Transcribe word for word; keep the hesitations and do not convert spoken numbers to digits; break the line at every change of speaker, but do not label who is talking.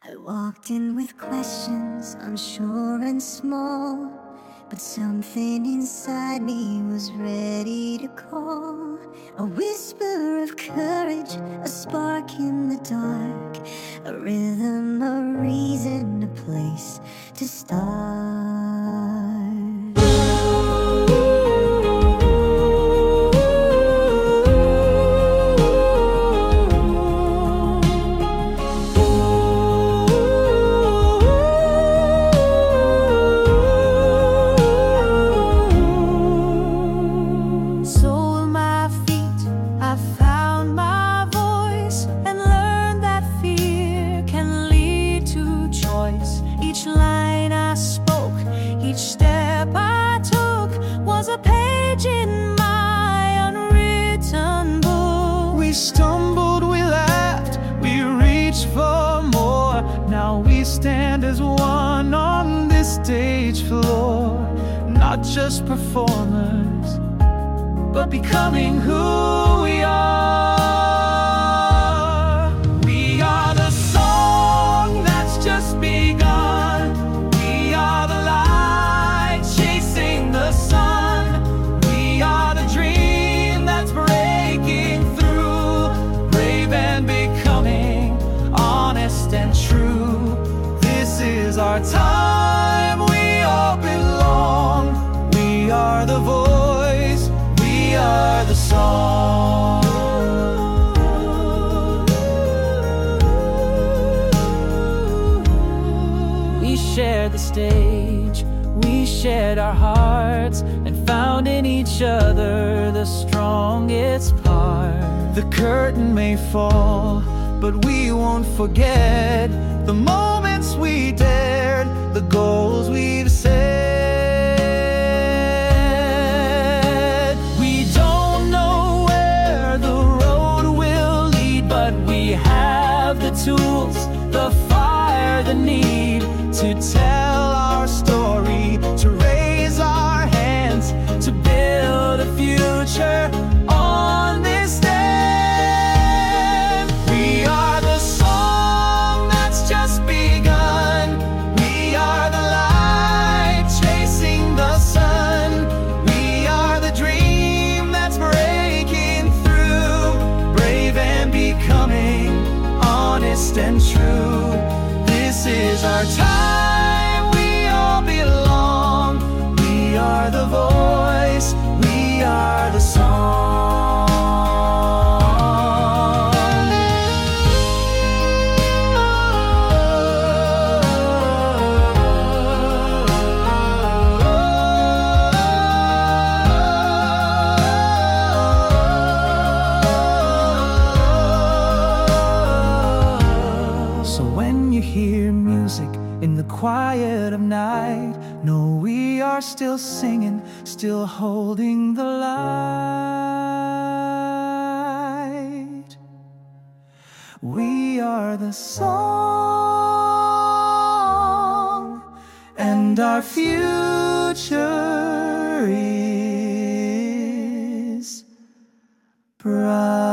I walked in with questions, unsure and small, but something inside me was ready to call. A whisper of courage, a spark in the dark, a rhythm, a reason, a place to start. Each line I spoke, each step I took was a page in my unwritten book.
We stumbled, we laughed, we reached for more. Now we stand as one on this stage floor. Not just performers, but becoming who we are. We are the song that's just begun. Our time, we all belong. We are the voice, we are the song. We shared the stage, we shared our hearts, and found in each other the strongest part. The curtain may fall, but we won't forget the moments we dared, the goals we've set. We don't know where the road will lead, but we have the tools, the fire, the need to tell our story, to raise our hands, to build a future on this day. And true, this is our time, we all belong. We are the voice, we are the song. Hear music in the quiet of night, know we are still singing, still holding the light. We are the song, and our future is bright.